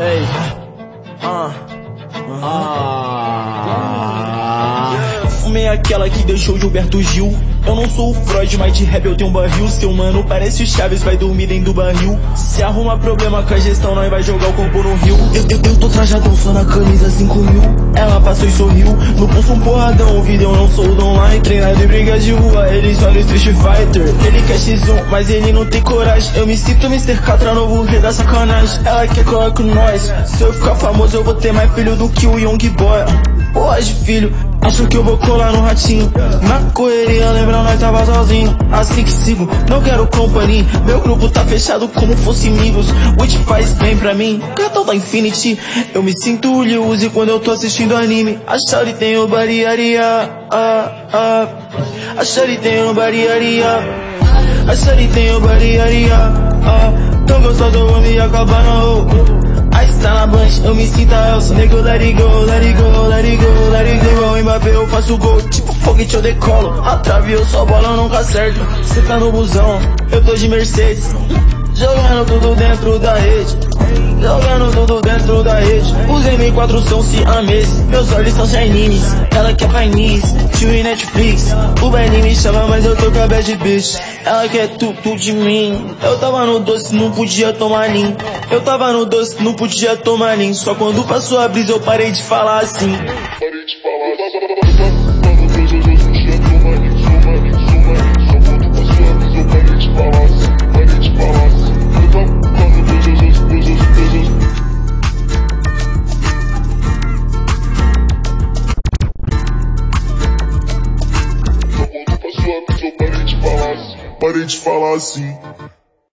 Ei. Fumei aquela que deixou Gilberto Gil. Eu não sou o Freud, mas de rap eu tenho um barril. Seu mano parece o Chaves, vai dormir dentro do barril. Se arruma problema com a gestão, nós vai jogar o corpo no rio. Eu tô trajadão só na camisa 5.000. Ela passou e sorriu. No pulso um porradão, o vídeo eu não sou do online. Treinado em brigas de rua, ele só no Street Fighter. Ele quer X1, mas ele não tem coragem. Eu me sinto Mr. Catra, novo rei da sacanagem. Ela quer colar com nós. Se eu ficar famoso eu vou ter mais filho do que o Young Boy. Hoje filho, acho que eu vou colar no ratinho. Na correria, lembra nós tava sozinho. Assim que sigo, não quero companhia. Meu grupo tá fechado como fosse amigos. Which faz bem pra mim, cartão da Infinity. Eu me sinto o Lil Uzi quando eu tô assistindo anime. A Shawty tem o bariaria. A Shawty tem o bariaria. A Shawty tem o bariaria. Tão gostoso eu vou me acabar na rua. Aí está na blanche, eu me sinto a Elsa. Nego, let it go, let it go, let it go, let it go. Igual Mbappé eu faço gol, tipo foguete eu decolo. A trave eu só bola, eu nunca acerto. Cê tá no busão, eu tô de Mercedes. Jogando tudo dentro da rede. Jogando tudo dentro da rede. Os M4 são siameses. Meus olhos são Chinese. Ela quer Chinese, tio e Netflix. O Benny me chama, mas eu tô com a bad bitch. Ela quer tudo de mim. Eu tava no doce, não podia tomar lim. Eu tava no doce, não podia tomar lim. Só quando passou a brisa eu parei de falar assim. Parei de falar parei de falar assim.